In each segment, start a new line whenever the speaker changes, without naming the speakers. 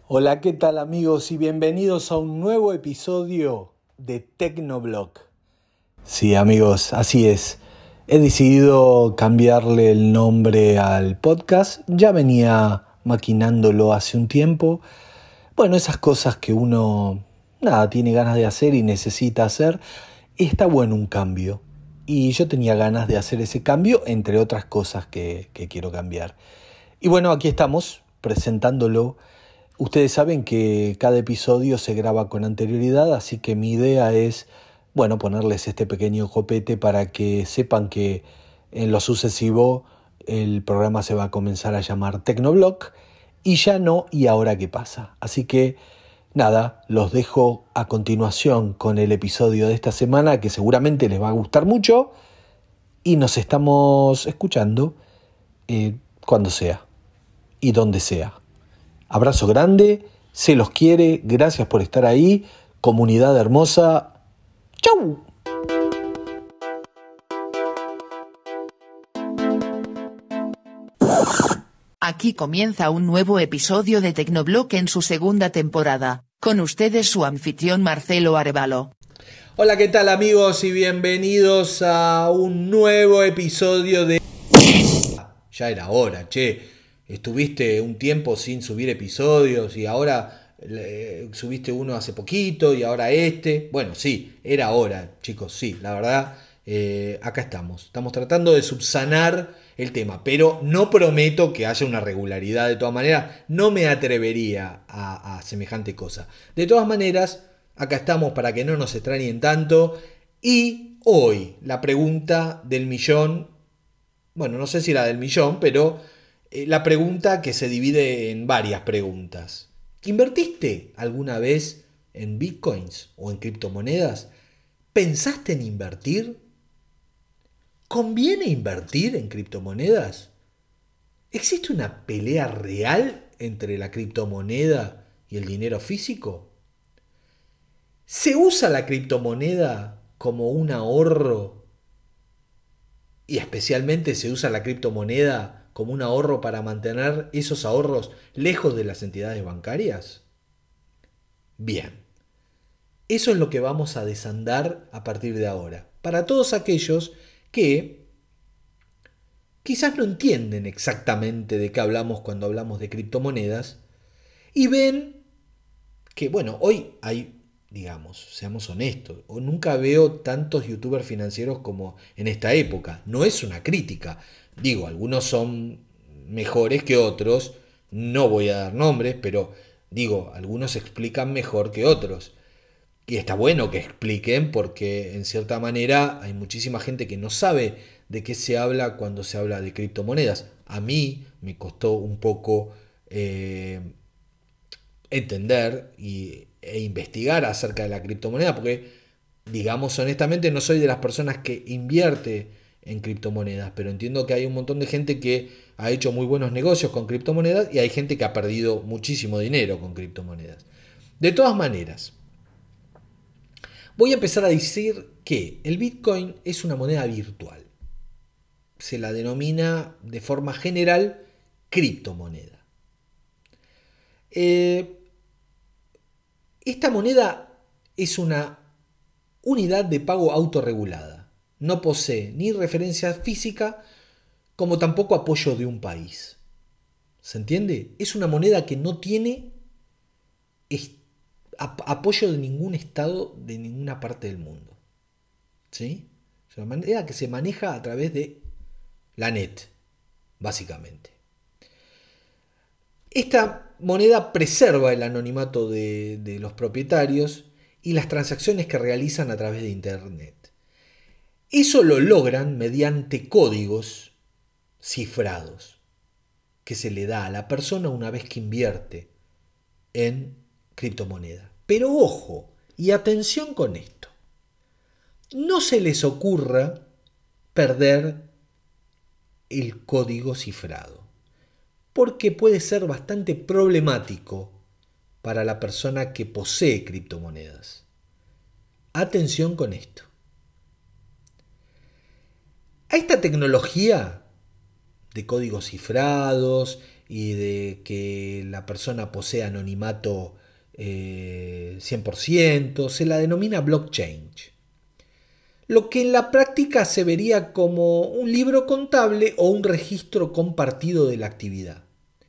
Hola, ¿qué tal amigos? Y bienvenidos a un nuevo episodio de Tecnoblog. Sí amigos, así es. He decidido cambiarle el nombre al podcast. Ya venía maquinándolo hace un tiempo. Bueno, esas cosas que uno, tiene ganas de hacer y necesita hacer. Está bueno un cambio. Y yo tenía ganas de hacer ese cambio, entre otras cosas que quiero cambiar. Y bueno, aquí estamos presentándolo. Ustedes saben que cada episodio se graba con anterioridad, así que mi idea es, ponerles este pequeño copete para que sepan que en lo sucesivo el programa se va a comenzar a llamar Tecnoblog y ya no ¿y ahora qué pasa? Así que los dejo a continuación con el episodio de esta semana que seguramente les va a gustar mucho y nos estamos escuchando cuando sea y donde sea. Abrazo grande, se los quiere, gracias por estar ahí, comunidad hermosa. ¡Chau!
Aquí comienza un nuevo episodio de Tecnoblog en su segunda temporada. Con ustedes su anfitrión Marcelo Arevalo.
Hola, ¿qué tal amigos? Y bienvenidos a un nuevo episodio de... Ya era hora, che. Estuviste un tiempo sin subir episodios y ahora subiste uno hace poquito y ahora este. Bueno, sí, era hora, chicos, sí, la verdad, acá estamos. Estamos tratando de subsanar el tema, pero no prometo que haya una regularidad. De todas maneras, no me atrevería a semejante cosa. De todas maneras, acá estamos para que no nos extrañen tanto. Y hoy, la pregunta del millón, no sé si la del millón, pero la pregunta que se divide en varias preguntas. ¿Invertiste alguna vez en bitcoins o en criptomonedas? ¿Pensaste en invertir? ¿Conviene invertir en criptomonedas? ¿Existe una pelea real entre la criptomoneda y el dinero físico? ¿Se usa la criptomoneda como un ahorro? Y especialmente se usa la criptomoneda como un ahorro para mantener esos ahorros lejos de las entidades bancarias. Bien, eso es lo que vamos a desandar a partir de ahora. Para todos aquellos que quizás no entienden exactamente de qué hablamos cuando hablamos de criptomonedas y ven que, hoy hay, seamos honestos, o nunca veo tantos youtubers financieros como en esta época. No es una crítica. Digo, algunos son mejores que otros, no voy a dar nombres, pero digo, algunos explican mejor que otros. Y está bueno que expliquen porque en cierta manera hay muchísima gente que no sabe de qué se habla cuando se habla de criptomonedas. A mí me costó un poco entender e investigar acerca de la criptomoneda, porque, digamos honestamente, no soy de las personas que invierte en criptomonedas, pero entiendo que hay un montón de gente que ha hecho muy buenos negocios con criptomonedas y hay gente que ha perdido muchísimo dinero con criptomonedas. De todas maneras, voy a empezar a decir que el Bitcoin es una moneda virtual. Se la denomina de forma general criptomoneda. Esta moneda es una unidad de pago autorregulada. No posee ni referencia física como tampoco apoyo de un país. ¿Se entiende? Es una moneda que no tiene apoyo de ningún estado de ninguna parte del mundo. ¿Sí? Es una moneda que se maneja a través de la net, básicamente. Esta moneda preserva el anonimato de los propietarios y las transacciones que realizan a través de Internet. Eso lo logran mediante códigos cifrados que se le da a la persona una vez que invierte en criptomoneda. Pero ojo y atención con esto. No se les ocurra perder el código cifrado, porque puede ser bastante problemático para la persona que posee criptomonedas. Atención con esto. A esta tecnología de códigos cifrados y de que la persona posee anonimato 100%, se la denomina blockchain, lo que en la práctica se vería como un libro contable o un registro compartido de la actividad.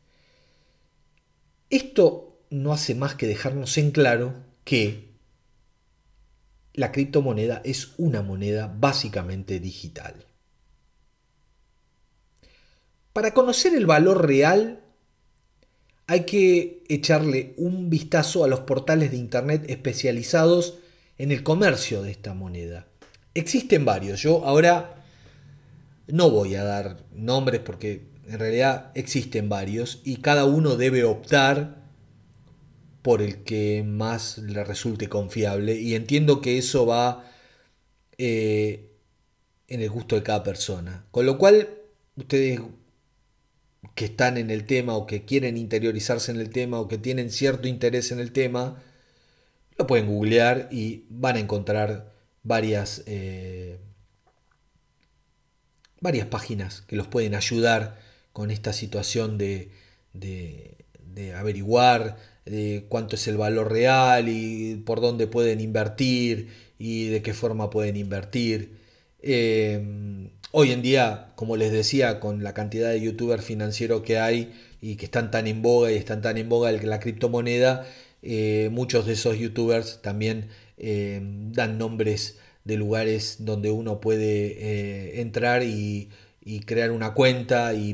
Esto no hace más que dejarnos en claro que la criptomoneda es una moneda básicamente digital. Para conocer el valor real hay que echarle un vistazo a los portales de internet especializados en el comercio de esta moneda. Existen varios. Yo ahora no voy a dar nombres porque en realidad existen varios y cada uno debe optar por el que más le resulte confiable, y entiendo que eso va en el gusto de cada persona. Con lo cual, ustedes que están en el tema o que quieren interiorizarse en el tema o que tienen cierto interés en el tema, lo pueden googlear y van a encontrar varias páginas que los pueden ayudar con esta situación de averiguar de cuánto es el valor real y por dónde pueden invertir y de qué forma pueden invertir. Hoy en día, como les decía, con la cantidad de youtubers financieros que hay y que están tan en boga y están tan en boga la criptomoneda, muchos de esos youtubers también dan nombres de lugares donde uno puede entrar y crear una cuenta y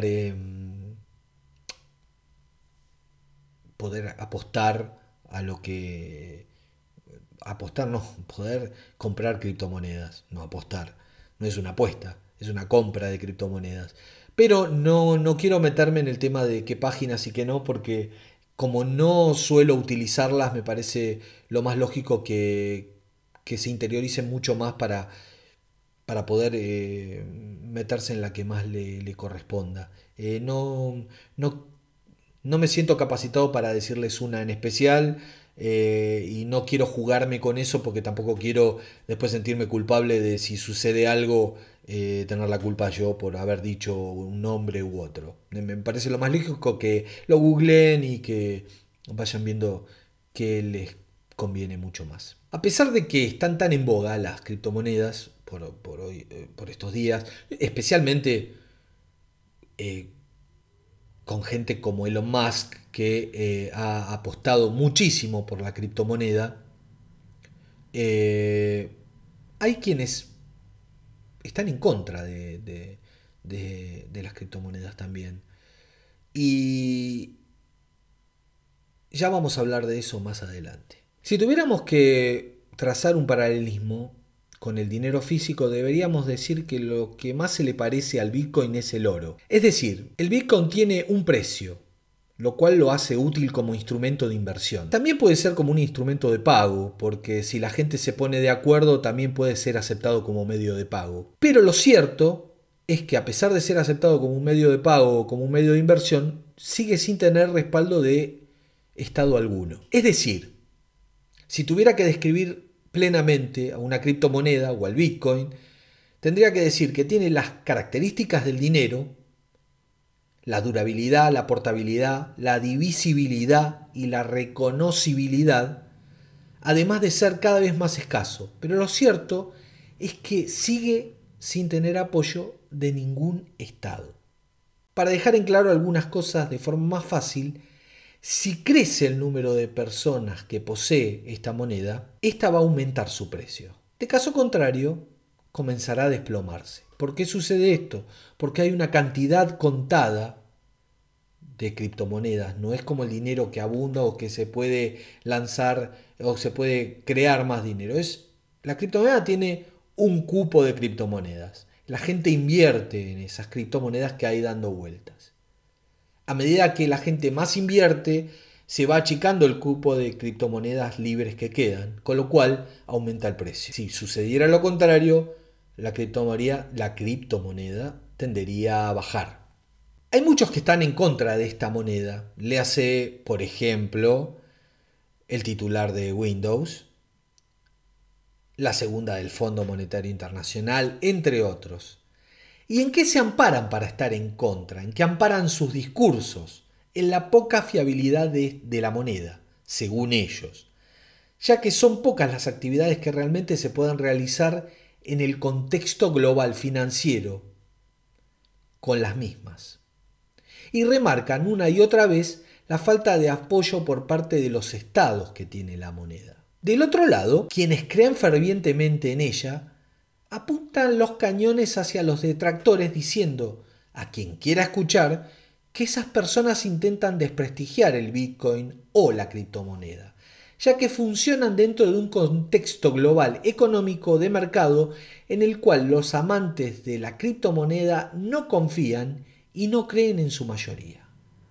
poder apostar a lo que apostar, no, poder comprar criptomonedas, no apostar, no es una apuesta, es una compra de criptomonedas. Pero no quiero meterme en el tema de qué páginas y qué no, porque como no suelo utilizarlas, me parece lo más lógico que se interioricen mucho más para poder meterse en la que más le corresponda. No, no me siento capacitado para decirles una en especial, y no quiero jugarme con eso porque tampoco quiero después sentirme culpable de si sucede algo, tener la culpa yo por haber dicho un nombre u otro. Me parece lo más lógico que lo googleen y que vayan viendo qué les conviene mucho más. A pesar de que están tan en boga las criptomonedas por estos días, especialmente eh, con gente como Elon Musk, que ha apostado muchísimo por la criptomoneda, eh, hay quienes están en contra de las criptomonedas también. Y ya vamos a hablar de eso más adelante. Si tuviéramos que trazar un paralelismo con el dinero físico, deberíamos decir que lo que más se le parece al Bitcoin es el oro. Es decir, el Bitcoin tiene un precio, lo cual lo hace útil como instrumento de inversión. También puede ser como un instrumento de pago, porque si la gente se pone de acuerdo, también puede ser aceptado como medio de pago. Pero lo cierto es que a pesar de ser aceptado como un medio de pago o como un medio de inversión, sigue sin tener respaldo de estado alguno. Es decir, si tuviera que describir plenamente a una criptomoneda o al Bitcoin, tendría que decir que tiene las características del dinero, la durabilidad, la portabilidad, la divisibilidad y la reconocibilidad, además de ser cada vez más escaso. Pero lo cierto es que sigue sin tener apoyo de ningún Estado. Para dejar en claro algunas cosas de forma más fácil, si crece el número de personas que posee esta moneda, esta va a aumentar su precio. De caso contrario, comenzará a desplomarse. ¿Por qué sucede esto? Porque hay una cantidad contada de criptomonedas. No es como el dinero que abunda o que se puede lanzar o se puede crear más dinero. La criptomoneda tiene un cupo de criptomonedas. La gente invierte en esas criptomonedas que hay dando vueltas. A medida que la gente más invierte, se va achicando el cupo de criptomonedas libres que quedan, con lo cual aumenta el precio. Si sucediera lo contrario, la criptomoneda tendería a bajar. Hay muchos que están en contra de esta moneda. Le hace, por ejemplo, el titular de Windows, la segunda del Fondo Monetario Internacional, entre otros. ¿Y en qué se amparan para estar en contra? ¿En qué amparan sus discursos? En la poca fiabilidad de la moneda, según ellos, ya que son pocas las actividades que realmente se puedan realizar en el contexto global financiero con las mismas. Y remarcan una y otra vez la falta de apoyo por parte de los estados que tiene la moneda. Del otro lado, quienes creen fervientemente en ella, apuntan los cañones hacia los detractores diciendo, a quien quiera escuchar, que esas personas intentan desprestigiar el Bitcoin o la criptomoneda, ya que funcionan dentro de un contexto global económico de mercado en el cual los amantes de la criptomoneda no confían y no creen en su mayoría.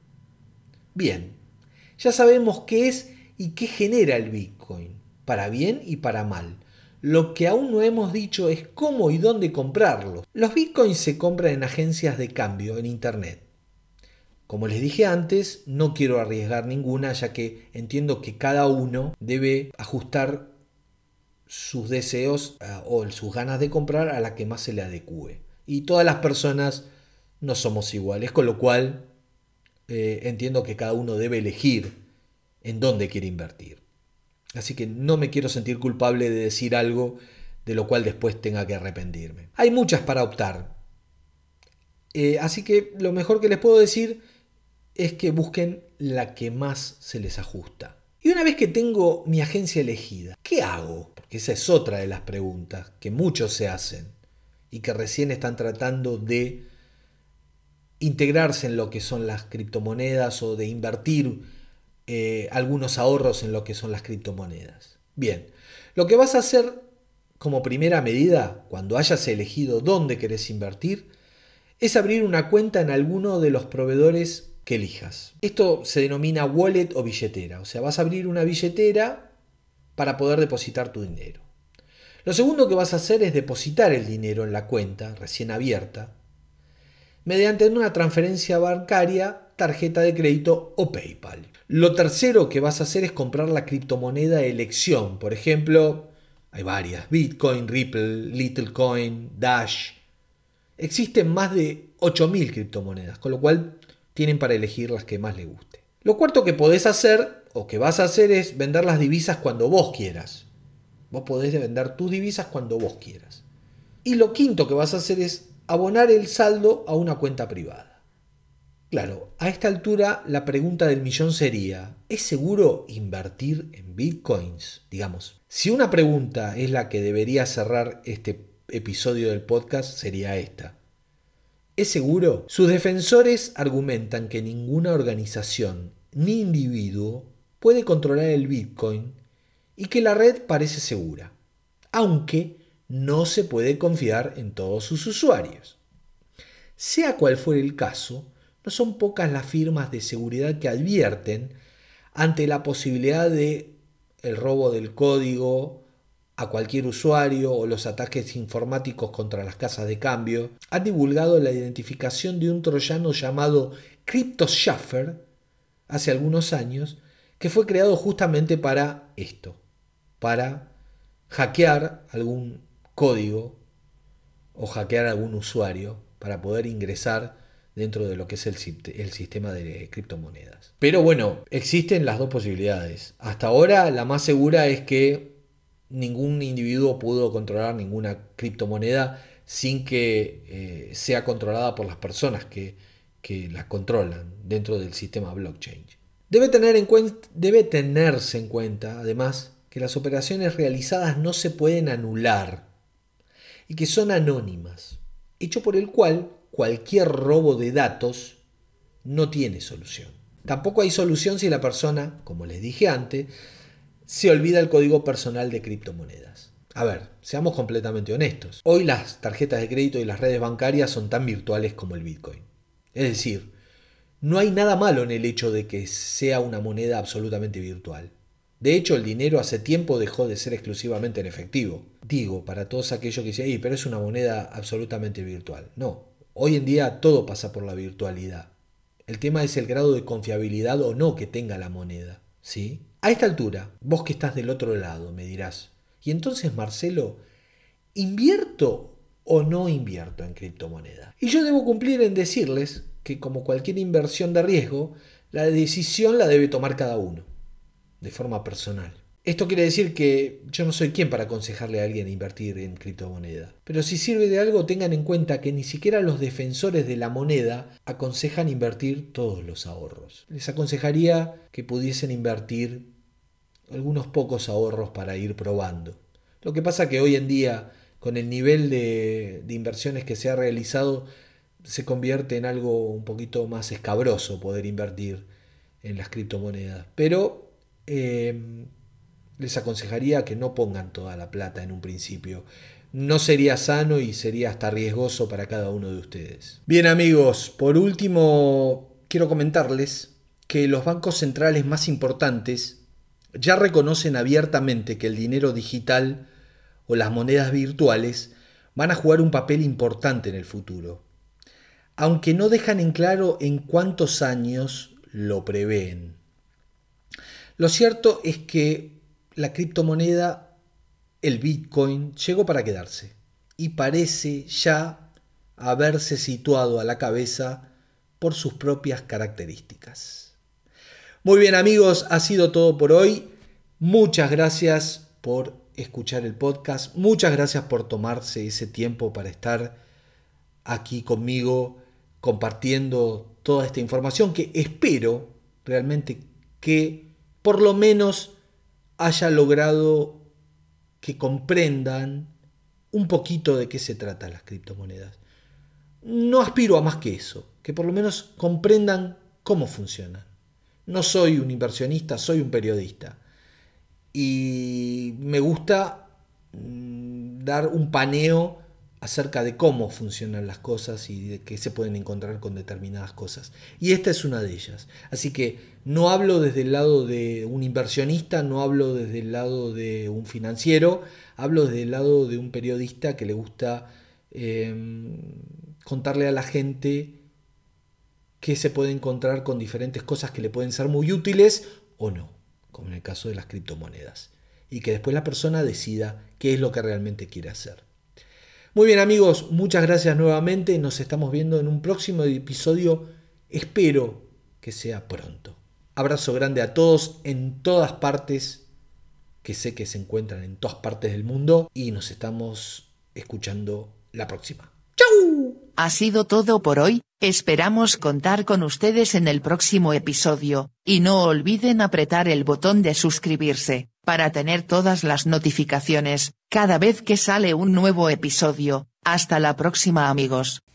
Bien, ya sabemos qué es y qué genera el Bitcoin, para bien y para mal. Lo que aún no hemos dicho es cómo y dónde comprarlos. Los Bitcoins se compran en agencias de cambio en Internet. Como les dije antes, no quiero arriesgar ninguna, ya que entiendo que cada uno debe ajustar sus deseos o sus ganas de comprar a la que más se le adecue. Y todas las personas no somos iguales, con lo cual entiendo que cada uno debe elegir en dónde quiere invertir. Así que no me quiero sentir culpable de decir algo de lo cual después tenga que arrepentirme. Hay muchas para optar. Así que lo mejor que les puedo decir es que busquen la que más se les ajusta. Y una vez que tengo mi agencia elegida, ¿qué hago? Porque esa es otra de las preguntas que muchos se hacen y que recién están tratando de integrarse en lo que son las criptomonedas o de invertir algunos ahorros en lo que son las criptomonedas. Bien, lo que vas a hacer como primera medida, cuando hayas elegido dónde querés invertir, es abrir una cuenta en alguno de los proveedores que elijas. Esto se denomina wallet o billetera, o sea, vas a abrir una billetera para poder depositar tu dinero. Lo segundo que vas a hacer es depositar el dinero en la cuenta recién abierta mediante una transferencia bancaria, tarjeta de crédito o PayPal. Lo tercero que vas a hacer es comprar la criptomoneda de elección. Por ejemplo, hay varias: Bitcoin, Ripple, Littlecoin, Dash. Existen más de 8.000 criptomonedas, con lo cual tienen para elegir las que más les guste. Lo cuarto que podés hacer o que vas a hacer es vender las divisas cuando vos quieras. Vos podés vender tus divisas cuando vos quieras. Y lo quinto que vas a hacer es abonar el saldo a una cuenta privada. Claro, a esta altura la pregunta del millón sería, ¿es seguro invertir en bitcoins? Digamos, si una pregunta es la que debería cerrar este episodio del podcast, sería esta. ¿Es seguro? Sus defensores argumentan que ninguna organización ni individuo puede controlar el bitcoin y que la red parece segura, aunque no se puede confiar en todos sus usuarios. Sea cual fuere el caso, no son pocas las firmas de seguridad que advierten ante la posibilidad de el robo del código a cualquier usuario o los ataques informáticos contra las casas de cambio. Han divulgado la identificación de un troyano llamado CryptoShaffer hace algunos años, que fue creado justamente para esto, para hackear algún código o hackear algún usuario para poder ingresar dentro de lo que es el sistema de criptomonedas. Pero bueno, existen las dos posibilidades. Hasta ahora la más segura es que ningún individuo pudo controlar ninguna criptomoneda sin que sea controlada por las personas que las controlan dentro del sistema blockchain. Debe tenerse en cuenta, además, que las operaciones realizadas no se pueden anular y que son anónimas, hecho por el cual cualquier robo de datos no tiene solución. Tampoco hay solución si la persona, como les dije antes, se olvida el código personal de criptomonedas. A ver, seamos completamente honestos. Hoy las tarjetas de crédito y las redes bancarias son tan virtuales como el Bitcoin. Es decir, no hay nada malo en el hecho de que sea una moneda absolutamente virtual. De hecho, el dinero hace tiempo dejó de ser exclusivamente en efectivo. Digo, para todos aquellos que dicen, pero es una moneda absolutamente virtual. No, hoy en día todo pasa por la virtualidad. El tema es el grado de confiabilidad o no que tenga la moneda, ¿sí? A esta altura, vos que estás del otro lado, me dirás, ¿y entonces, Marcelo, invierto o no invierto en criptomoneda. Y yo debo cumplir en decirles que, como cualquier inversión de riesgo, la decisión la debe tomar cada uno, de forma personal. Esto quiere decir que yo no soy quien para aconsejarle a alguien a invertir en criptomoneda. Pero si sirve de algo, tengan en cuenta que ni siquiera los defensores de la moneda aconsejan invertir todos los ahorros. Les aconsejaría que pudiesen invertir algunos pocos ahorros para ir probando. Lo que pasa que hoy en día, con el nivel de inversiones que se ha realizado, se convierte en algo un poquito más escabroso poder invertir en las criptomonedas. Pero les aconsejaría que no pongan toda la plata en un principio. No sería sano y sería hasta riesgoso para cada uno de ustedes. Bien, amigos, por último quiero comentarles que los bancos centrales más importantes ya reconocen abiertamente que el dinero digital o las monedas virtuales van a jugar un papel importante en el futuro, aunque no dejan en claro en cuántos años lo prevén. Lo cierto es que la criptomoneda, el Bitcoin, llegó para quedarse y parece ya haberse situado a la cabeza por sus propias características. Muy bien, amigos, ha sido todo por hoy. Muchas gracias por escuchar el podcast. Muchas gracias por tomarse ese tiempo para estar aquí conmigo compartiendo toda esta información que espero realmente que por lo menos haya logrado que comprendan un poquito de qué se trata las criptomonedas. No aspiro a más que eso, que por lo menos comprendan cómo funcionan. No soy un inversionista, soy un periodista. Y me gusta dar un paneo acerca de cómo funcionan las cosas y de qué se pueden encontrar con determinadas cosas. Y esta es una de ellas. Así que no hablo desde el lado de un inversionista, no hablo desde el lado de un financiero, hablo desde el lado de un periodista que le gusta contarle a la gente que se puede encontrar con diferentes cosas que le pueden ser muy útiles o no, como en el caso de las criptomonedas. Y que después la persona decida qué es lo que realmente quiere hacer. Muy bien, amigos, muchas gracias nuevamente. Nos estamos viendo en un próximo episodio. Espero que sea pronto. Abrazo grande a todos en todas partes, que sé que se encuentran en todas partes del mundo. Y nos estamos escuchando la próxima. ¡Chau!
Ha sido todo por hoy. Esperamos contar con ustedes en el próximo episodio, y no olviden apretar el botón de suscribirse, para tener todas las notificaciones, cada vez que sale un nuevo episodio. Hasta la próxima, amigos.